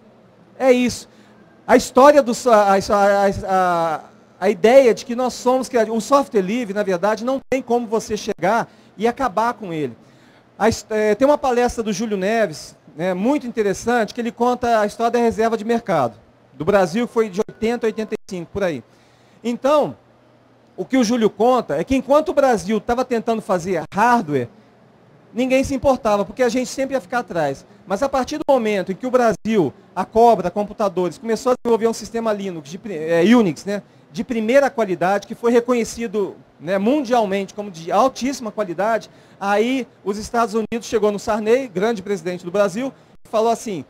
é isso. A história do... A, a, a, a ideia de que nós somos... O software livre, na verdade, não tem como você chegar e acabar com ele. A, é, tem uma palestra do Júlio Neves, né, muito interessante, que ele conta a história da reserva de mercado. Do Brasil, que foi de oitenta a oitenta e cinco, por aí. Então, o que o Júlio conta é que enquanto o Brasil estava tentando fazer hardware, ninguém se importava, porque a gente sempre ia ficar atrás. Mas a partir do momento em que o Brasil, a Cobra, computadores, começou a desenvolver um sistema Linux, de, é, Unix, né, de primeira qualidade, que foi reconhecido, né, mundialmente como de altíssima qualidade, aí os Estados Unidos chegou no Sarney, grande presidente do Brasil, e falou assim,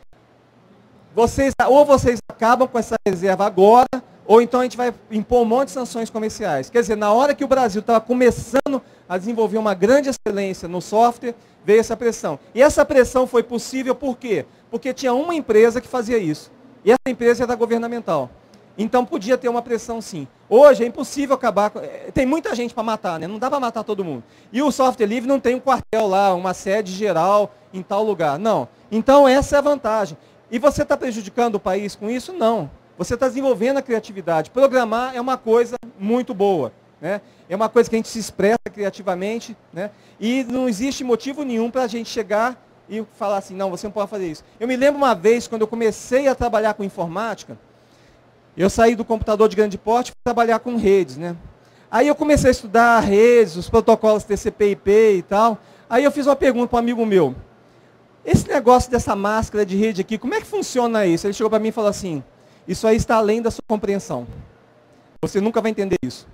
vocês, ou vocês acabam com essa reserva agora, ou então a gente vai impor um monte de sanções comerciais. Quer dizer, na hora que o Brasil estava começando a desenvolver uma grande excelência no software, veio essa pressão. E essa pressão foi possível por quê? Porque tinha uma empresa que fazia isso. E essa empresa era governamental. Então podia ter uma pressão sim. Hoje é impossível acabar com... Tem muita gente para matar, né? Não dá para matar todo mundo. E o software livre não tem um quartel lá, uma sede geral em tal lugar. Não. Então essa é a vantagem. E você está prejudicando o país com isso? Não. Você está desenvolvendo a criatividade. Programar é uma coisa muito boa, né? É uma coisa que a gente se expressa criativamente, né? E não existe motivo nenhum para a gente chegar e falar assim, não, você não pode fazer isso. Eu me lembro uma vez, quando eu comecei a trabalhar com informática, eu saí do computador de grande porte e fui trabalhar com redes, né? Aí eu comecei a estudar redes, os protocolos T C P I P e tal. Aí eu fiz uma pergunta para um amigo meu. Esse negócio dessa máscara de rede aqui, como é que funciona isso? Ele chegou para mim e falou assim, isso aí está além da sua compreensão. Você nunca vai entender isso.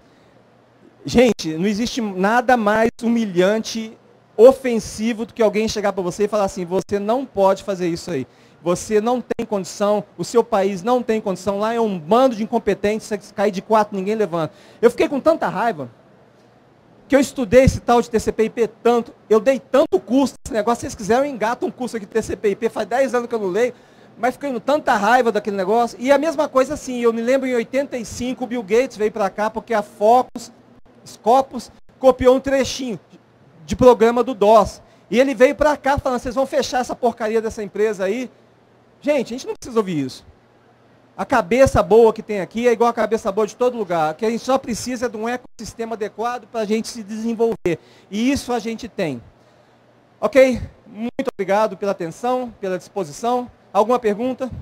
Gente, não existe nada mais humilhante, ofensivo do que alguém chegar para você e falar assim, você não pode fazer isso aí. Você não tem condição, o seu país não tem condição, lá é um bando de incompetentes, se cair de quatro, ninguém levanta. Eu fiquei com tanta raiva, que eu estudei esse tal de T C P I P tanto, eu dei tanto curso nesse negócio, se vocês quiserem eu engato um curso aqui de T C P I P, faz dez anos que eu não leio, mas fiquei com tanta raiva daquele negócio. E a mesma coisa assim, eu me lembro em oitenta e cinco, o Bill Gates veio para cá porque a Focus, Scopus, copiou um trechinho de programa do DOS. E ele veio para cá falando, vocês vão fechar essa porcaria dessa empresa aí. Gente, a gente não precisa ouvir isso. A cabeça boa que tem aqui é igual a cabeça boa de todo lugar. O que a gente só precisa é de um ecossistema adequado para a gente se desenvolver. E isso a gente tem. Ok? Muito obrigado pela atenção, pela disposição. Alguma pergunta?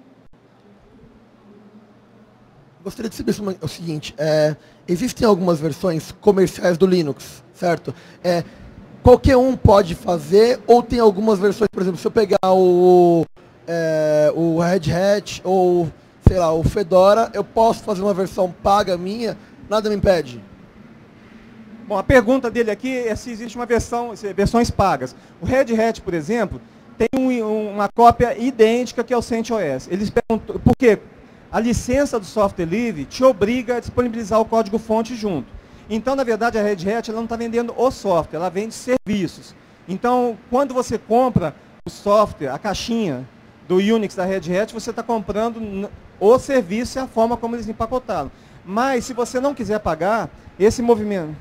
Gostaria de saber o seguinte, é, existem algumas versões comerciais do Linux, certo? É, qualquer um pode fazer, ou tem algumas versões, por exemplo, se eu pegar o, é, o Red Hat, ou sei lá, o Fedora, eu posso fazer uma versão paga minha, nada me impede? Bom, a pergunta dele aqui é se existe uma versão, versões pagas. O Red Hat, por exemplo, tem um, uma cópia idêntica que é o CentOS. Eles perguntam, por quê? A licença do software livre te obriga a disponibilizar o código-fonte junto. Então, na verdade, a Red Hat ela não está vendendo o software, ela vende serviços. Então, quando você compra o software, a caixinha do Unix da Red Hat, você está comprando o serviço e a forma como eles empacotaram. Mas, se você não quiser pagar, esse movimento...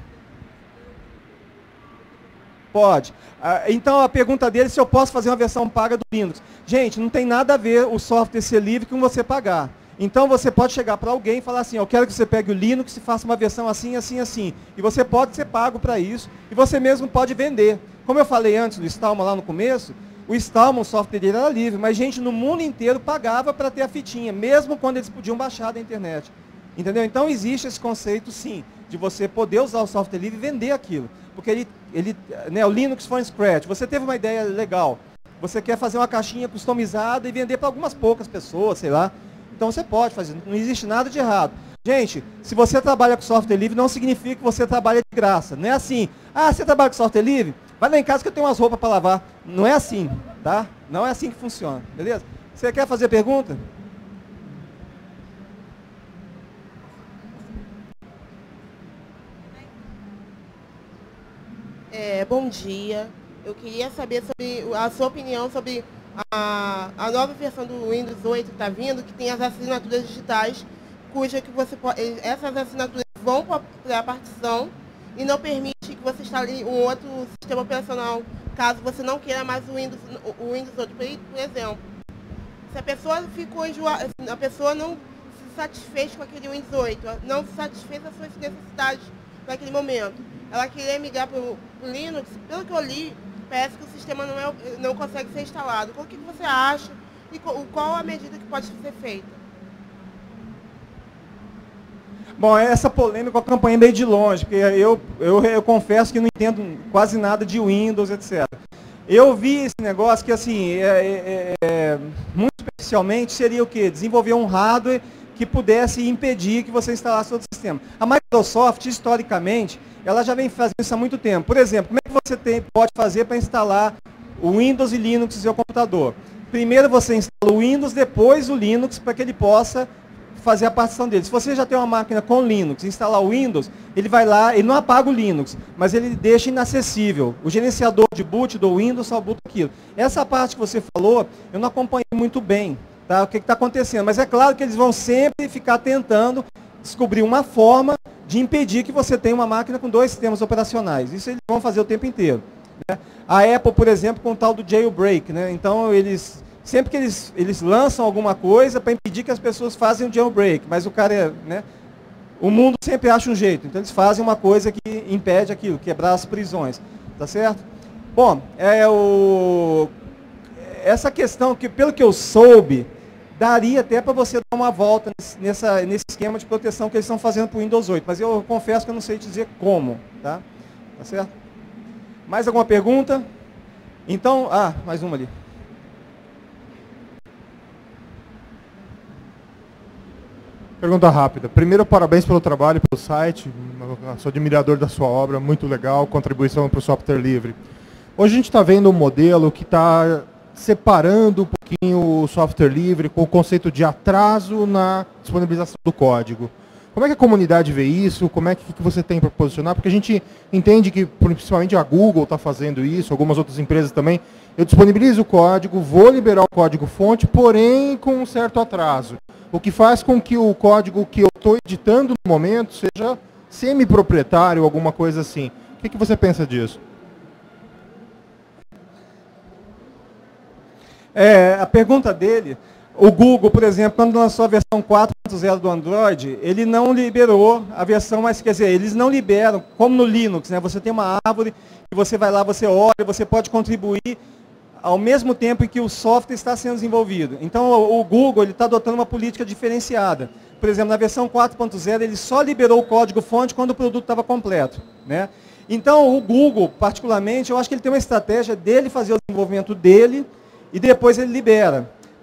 Pode. Então, a pergunta dele é se eu posso fazer uma versão paga do Linux. Gente, não tem nada a ver o software ser livre com você pagar. Então, você pode chegar para alguém e falar assim, eu quero que você pegue o Linux e faça uma versão assim, assim, assim. E você pode ser pago para isso, e você mesmo pode vender. Como eu falei antes do Stallman lá no começo, o Stallman, o software dele era livre, mas gente no mundo inteiro pagava para ter a fitinha, mesmo quando eles podiam baixar da internet. Entendeu? Então, existe esse conceito, sim, de você poder usar o software livre e vender aquilo. Porque ele, ele, né, o Linux from scratch, você teve uma ideia legal, você quer fazer uma caixinha customizada e vender para algumas poucas pessoas, sei lá. Então você pode fazer, não existe nada de errado. Gente, se você trabalha com software livre, não significa que você trabalha de graça. Não é assim, ah, você trabalha com software livre? Vai lá em casa que eu tenho umas roupas para lavar. Não é assim, tá? Não é assim que funciona, beleza? Você quer fazer pergunta? É, bom dia. Eu queria saber sobre a sua opinião sobre a, a nova versão do Windows oito que está vindo, que tem as assinaturas digitais, cuja que você pode, essas assinaturas vão para a partição e não permite que você instale um outro sistema operacional, caso você não queira mais o Windows, o Windows oito, por exemplo. Se a pessoa ficou enjoada, a pessoa não se satisfez com aquele Windows oito, não se satisfez das suas necessidades naquele momento, ela queria migrar para o Linux, pelo que eu li, parece que o sistema não, é, não consegue ser instalado. O que você acha e qual a medida que pode ser feita? Bom, essa polêmica eu acompanhei meio de longe, porque eu, eu, eu confesso que não entendo quase nada de Windows, etcétera. Eu vi esse negócio que, assim, é, é, é, muito especialmente seria o quê? Desenvolver um hardware que pudesse impedir que você instalasse outro sistema. A Microsoft, historicamente, ela já vem fazendo isso há muito tempo. Por exemplo, como é que você tem, pode fazer para instalar o Windows e Linux no seu computador? Primeiro você instala o Windows, depois o Linux, para que ele possa fazer a partição dele. Se você já tem uma máquina com Linux, instalar o Windows, ele vai lá, ele não apaga o Linux, mas ele deixa inacessível. O gerenciador de boot do Windows só boota aquilo. Essa parte que você falou, eu não acompanhei muito bem, tá? O que está acontecendo. Mas é claro que eles vão sempre ficar tentando descobrir uma forma de impedir que você tenha uma máquina com dois sistemas operacionais. Isso eles vão fazer o tempo inteiro, né? A Apple, por exemplo, com o tal do jailbreak, né? Então, eles, sempre que eles, eles lançam alguma coisa para impedir que as pessoas façam o jailbreak, mas o cara, é, né? O mundo sempre acha um jeito. Então, eles fazem uma coisa que impede aquilo, quebrar as prisões. Tá certo? Bom, é o, essa questão, que pelo que eu soube, daria até para você dar uma volta nessa, nesse esquema de proteção que eles estão fazendo para o Windows oito. Mas eu confesso que eu não sei te dizer como. Tá? Tá certo? Mais alguma pergunta? Então, ah, mais uma ali. Pergunta rápida. Primeiro, parabéns pelo trabalho, pelo site. Eu sou admirador da sua obra, muito legal, contribuição para o software livre. Hoje a gente está vendo um modelo que está separando um pouquinho o software livre com o conceito de atraso na disponibilização do código. Como é que a comunidade vê isso? Como é que, que você tem para posicionar? Porque a gente entende que, principalmente a Google está fazendo isso, algumas outras empresas também. Eu disponibilizo o código, vou liberar o código-fonte, porém com um certo atraso. O que faz com que o código que eu estou editando no momento seja semi-proprietário, alguma coisa assim. O que, que você pensa disso? É, a pergunta dele, o Google, por exemplo, quando lançou a versão quatro ponto zero do Android, ele não liberou a versão, mas quer dizer, eles não liberam, como no Linux, né? Você tem uma árvore, e você vai lá, você olha, você pode contribuir ao mesmo tempo em que o software está sendo desenvolvido. Então, o, o Google está adotando uma política diferenciada. Por exemplo, na versão quatro ponto zero, ele só liberou o código-fonte quando o produto estava completo, né? Então, o Google, particularmente, eu acho que ele tem uma estratégia dele fazer o desenvolvimento dele, e depois ele libera.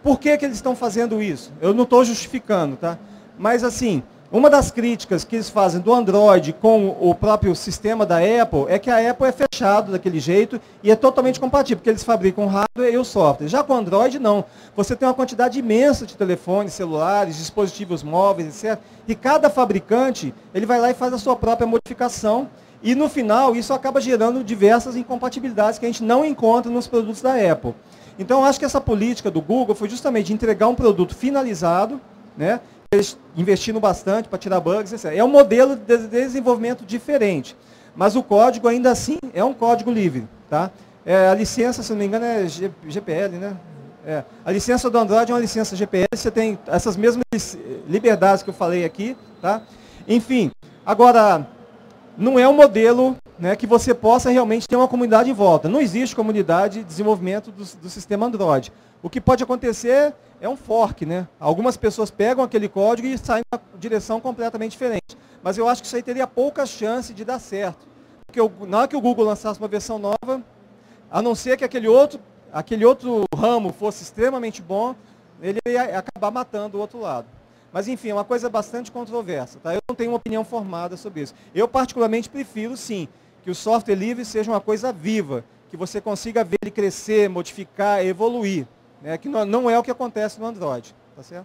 Por que que eles estão fazendo isso? Eu não estou justificando, tá? Mas assim, uma das críticas que eles fazem do Android com o próprio sistema da Apple é que a Apple é fechado daquele jeito e é totalmente compatível, porque eles fabricam o hardware e o software. Já com o Android, não. Você tem uma quantidade imensa de telefones, celulares, dispositivos móveis, etcétera. E cada fabricante, ele vai lá e faz a sua própria modificação. E no final, isso acaba gerando diversas incompatibilidades que a gente não encontra nos produtos da Apple. Então, eu acho que essa política do Google foi justamente entregar um produto finalizado, né? Eles investindo bastante para tirar bugs, etcétera. É um modelo de desenvolvimento diferente, mas o código ainda assim é um código livre, tá? É, a licença, se não me engano, é G P L, né? É. A licença do Android é uma licença G P L, você tem essas mesmas liberdades que eu falei aqui, tá? Enfim, agora, não é um modelo, né, que você possa realmente ter uma comunidade em volta. Não existe comunidade de desenvolvimento do, do sistema Android. O que pode acontecer é um fork, né? Algumas pessoas pegam aquele código e saem em uma direção completamente diferente. Mas eu acho que isso aí teria poucas chances de dar certo. Porque eu, na hora que o Google lançasse uma versão nova, a não ser que aquele outro, aquele outro ramo fosse extremamente bom, ele ia acabar matando o outro lado. Mas, enfim, é uma coisa bastante controversa, tá? Eu não tenho uma opinião formada sobre isso. Eu, particularmente, prefiro, sim, que o software livre seja uma coisa viva, que você consiga ver ele crescer, modificar, evoluir, né? Que não, não é o que acontece no Android, tá certo?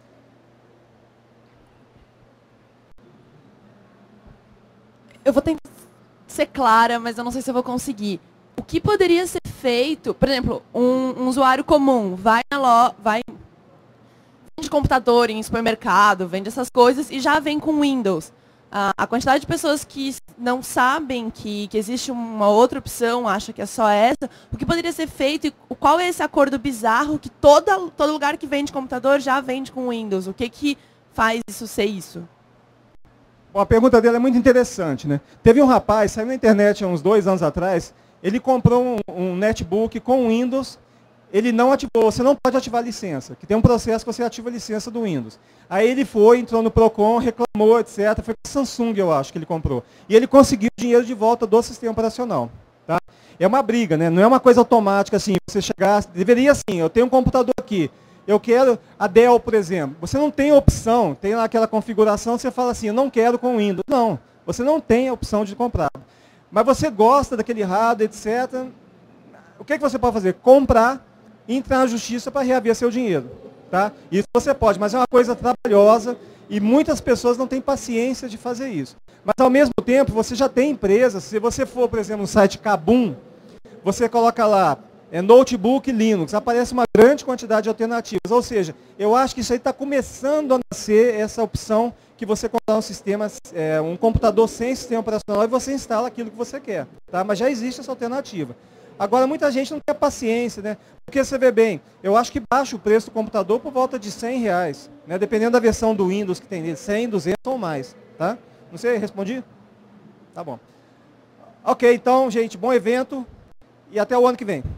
Eu vou tentar ser clara, mas eu não sei se eu vou conseguir. O que poderia ser feito, por exemplo, um, um usuário comum vai na loja, vai vende computador em supermercado, vende essas coisas e já vem com Windows. Ah, a quantidade de pessoas que não sabem que, que existe uma outra opção, acha que é só essa, o que poderia ser feito e qual é esse acordo bizarro que toda, todo lugar que vende computador já vende com Windows? O que, que faz isso ser isso? Bom, a pergunta dele é muito interessante, né? Teve um rapaz, saiu na internet há uns dois anos atrás, ele comprou um, um netbook com Windows, ele não ativou, você não pode ativar a licença, que tem um processo que você ativa a licença do Windows. Aí ele foi, entrou no Procon, reclamou, etcétera. Foi com a Samsung, eu acho, que ele comprou. E ele conseguiu o dinheiro de volta do sistema operacional. Tá? É uma briga, né? Não é uma coisa automática assim, você chegar, deveria assim, eu tenho um computador aqui, eu quero a Dell, por exemplo. Você não tem opção, tem lá aquela configuração, você fala assim, eu não quero com Windows. Não, você não tem a opção de comprar. Mas você gosta daquele hardware, etcétera. O que, que você pode fazer? Comprar, entrar na justiça para reaver seu dinheiro. Tá? Isso você pode, mas é uma coisa trabalhosa e muitas pessoas não têm paciência de fazer isso. Mas, ao mesmo tempo, você já tem empresas, se você for, por exemplo, no site Kabum, você coloca lá, é, notebook Linux, aparece uma grande quantidade de alternativas. Ou seja, eu acho que isso aí está começando a nascer, essa opção que você comprar um sistema, é, um computador sem sistema operacional e você instala aquilo que você quer. Tá? Mas já existe essa alternativa. Agora, muita gente não tem paciência, né? Porque você vê bem, eu acho que baixa o preço do computador por volta de cem reais, né? Dependendo da versão do Windows que tem nele, cem, duzentos ou mais, tá? Não sei, respondi? Tá bom. Ok, então, gente, bom evento e até o ano que vem.